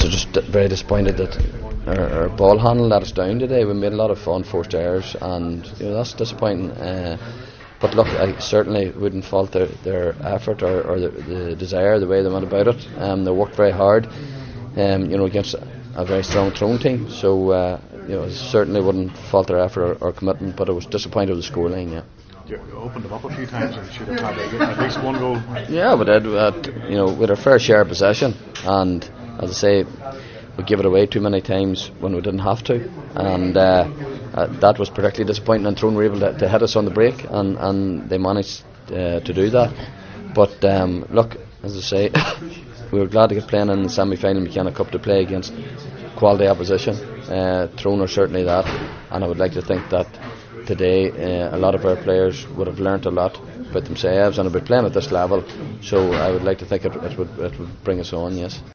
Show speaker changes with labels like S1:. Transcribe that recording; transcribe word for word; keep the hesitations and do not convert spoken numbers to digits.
S1: are just very disappointed that our, our ball handle let us down today. We made a lot of unforced errors, and you know that's disappointing. Uh, but look, I certainly wouldn't fault their, their effort or, or the, the desire, the way they went about it. Um, they worked very hard, um, you know, against a, a very strong Tyrone team. So uh, you know, certainly wouldn't fault their effort or, or commitment. But I was disappointed with the scoreline. Yeah.
S2: You opened them up a few times and should have had at least one goal.
S1: Yeah, but Ed, uh, you know, with our fair share of possession, and as I say, we give it away too many times when we didn't have to, and uh, uh, that was particularly disappointing. And Tyrone were able to, to hit us on the break, and, and they managed uh, to do that. But um, look, as I say, we were glad to get playing in the semi-final McKenna Cup to play against quality opposition. Uh, Tyrone are certainly that, and I would like to think that today uh, a lot of our players would have learnt a lot about themselves and about playing at this level, so I would like to think it, it would it would bring us on. Yes.